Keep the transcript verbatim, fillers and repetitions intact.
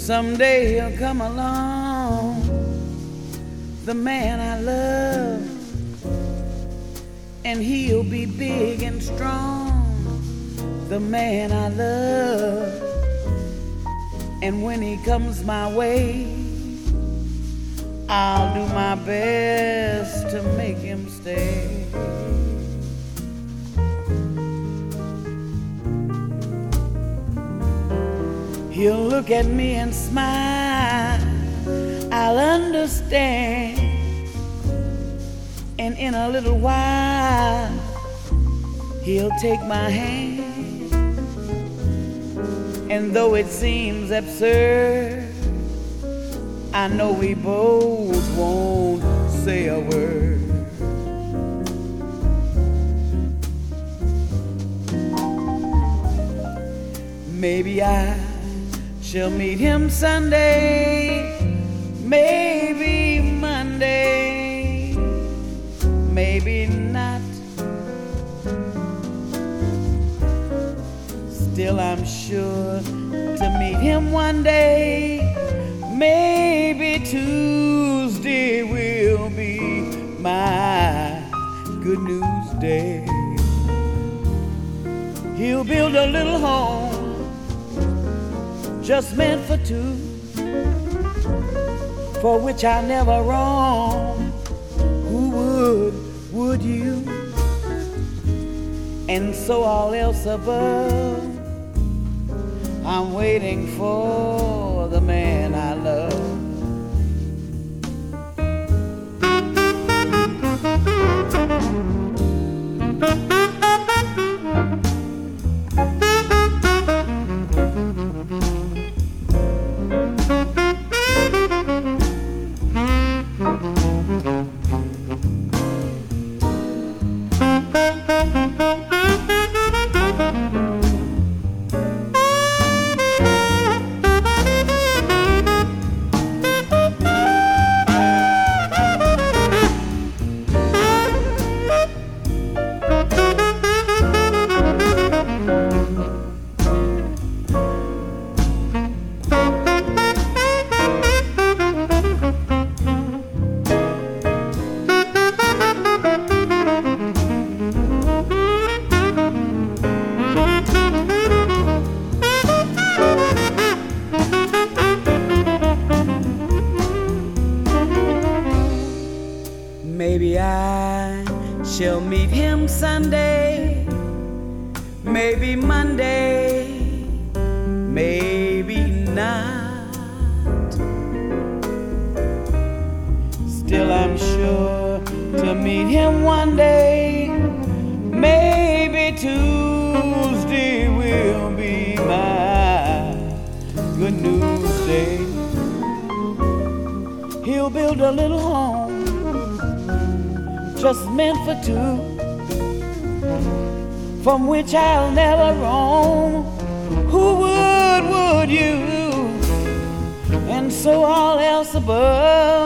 Someday he'll come along, the man I love, and he'll be big and strong, the man I love. And when he comes my way, I'll do my best to make him stay. He'll look at me and smile, I'll understand. And in a little while, he'll take my hand. And though it seems absurd, I know we both won't say a word. Maybe I shall meet him Sunday, maybe Monday, maybe not. Still I'm sure to meet him one day. Maybe Tuesday will be my good news day. He'll build a little home just meant for two, for which I never roam. Who would, would you? And so all else above, I'm waiting for the man I love. Maybe I shall meet him Sunday, maybe Monday, maybe not. Still I'm sure to meet him one day. Maybe Tuesday will be my good news day. He'll build a little home just meant for two, from which I'll never roam. Who would, would you? And so all else above,